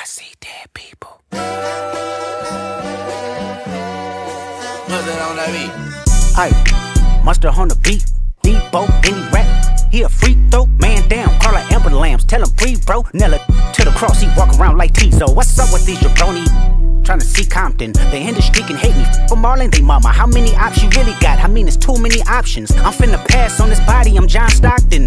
I see dead people. What's that on that beat? Aye, Mustard on the beat, Debo, any rap. He a freak throw, man down, call her Amber Lambs, tell him free bro. Nella to the cross, he walk around like Tizo. What's up with these jabroni? Tryna see Compton, the industry can hate me. For Marlon, they mama, how many options you really got? I mean, it's too many options. I'm finna pass on this body, I'm John Stockton.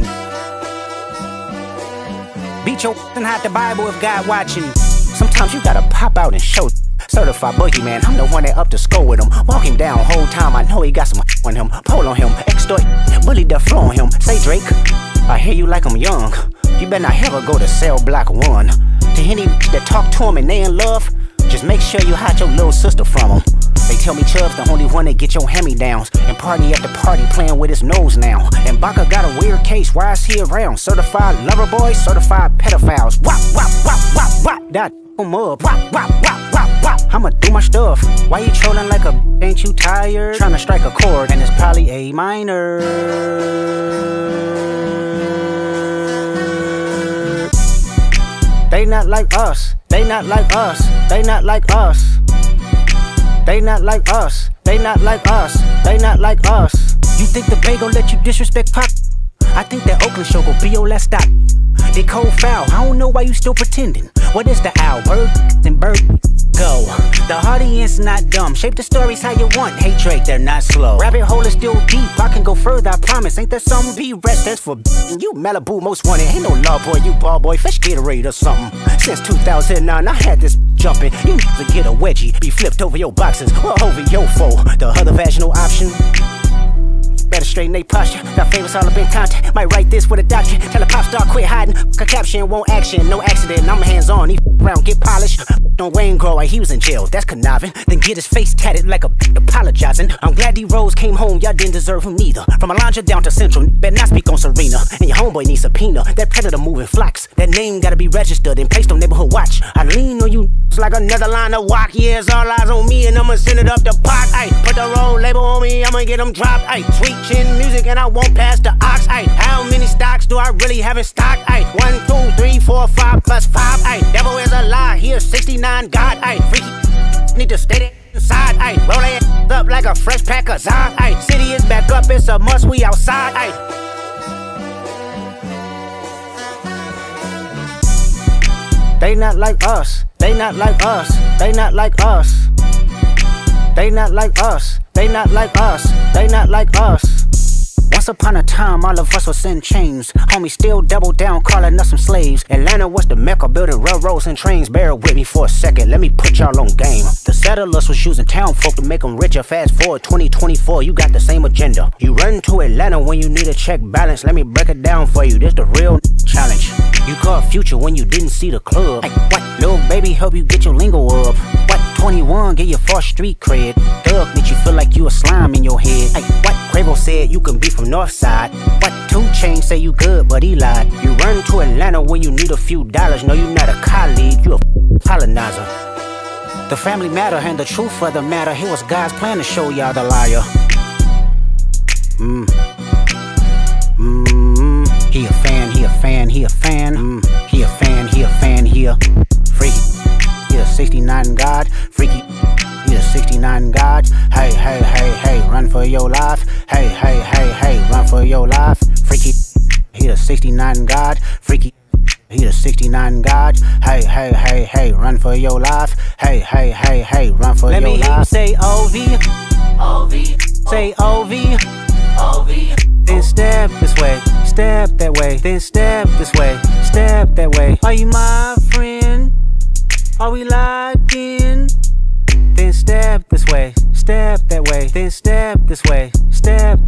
Beat your and hide the Bible if God watching. Sometimes you gotta pop out and show. Certified boogeyman, I'm the one that up to score with him. Walk him down whole time, I know he got some on him. Pull on him, extort, bully the flow on him. Say Drake, I hear you like I'm young. You better not ever go to cell block 1. To any that talk to him and they in love, just make sure you hide your little sister from him. They tell me Chubb's the only one that get your hand-me-downs. And party after party playing with his nose now. And Baca got a weird case, why is he around? Certified lover boys, certified pedophiles. Wop, wop, wop, wop, wop. That him up. Wop, wop, wop, wop, wop. I'ma do my stuff. Why you trolling like a ain't you tired? Tryna strike a chord and it's probably A minor. They not like us. They not like us. They not like us. They not like us. They not like us. They not like us. You think the Bay gon' let you disrespect Pop? I think that Oakland show gon' be your last stop. They cold foul. I don't know why you still pretending. What is the owl? Bird and bird go. The audience not dumb. Shape the stories how you want. Hey Drake, they're not slow. Rabbit hole is still deep. I can go further, I promise. Ain't there something be rest? That's for you Malibu most wanted. Ain't no love boy, you ball boy. Fish Gatorade or something. Since 2009, I had this jumping. You need to get a wedgie. Be flipped over your boxes or over your foe. The other vaginal option. Better straighten they posture. Got favorites all up in contact. Might write this with a doctor. Tell a pop star quit hiding. A caption won't action. No accident. I'm hands on. He around get polished. On Wayne Grow, he was in jail. That's conniving. Then get his face tatted like a apologizing. I'm glad D-Rose came home. Y'all didn't deserve him neither. From Alondra down to Central. Better not speak on Serena. And your homeboy needs subpoena. That predator moving flocks. That name gotta be registered and placed on neighborhood watch. I lean on you like another line of walk. Yeah, it's all eyes on me and I'ma send it up the pot. Ay, put the roll label on me. I'ma get them dropped. Ay, sweet chin music and I won't pass the ox. Ay, how many stocks do I really have in stock? Ay, 1, 2, 3, 4, 5 plus 5. Ay, devil is a lie. Here's 69 God. Ay, freaky need to stay there inside. Ay, roll that up like a fresh pack of Zod. Ay, city is back up. It's a must. We outside. Ay. They not like us. They not like us. They not like us. They not like us. They not like us. They not like us. Once upon a time, all of us was in chains. Homie still double down, calling us some slaves. Atlanta was the mecca, building railroads and trains. Bear with me for a second, let me put y'all on game. The settlers was using town folk to make them richer. Fast forward 2024, you got the same agenda. You run to Atlanta when you need a check balance. Let me break it down for you, this the real challenge. You caught Future when you didn't see the club. Hey, what? Lil' baby help you get your lingo up. What? 21 get your false street cred. Thug make you feel like you a slime in your head. Hey, what? Quavo said you can be from Northside. What? 2 Chainz say you good, but he lied. You run to Atlanta when you need a few dollars. No, you not a colleague, you a colonizer. The family matter and the truth of the matter. Here was God's plan to show y'all the liar. He a fan, he a fan, he a fan. He a fan, he a fan, he a freaky. He a 69 God, freaky. He a 69 God. Hey, hey, hey, hey, run for your life. Hey, hey, hey, hey, run for your life. Freaky. He a 69 God, freaky. He a 69 God. Hey, hey, hey, hey, run for your life. Hey, hey, hey, hey, run for your life. Let me hear you say OV. OV. Say OV. OV. Then step this way, step that way. Then step this way, step that way. Are you my friend? Are we locked in? Then step this way, step that way. Then step this way, step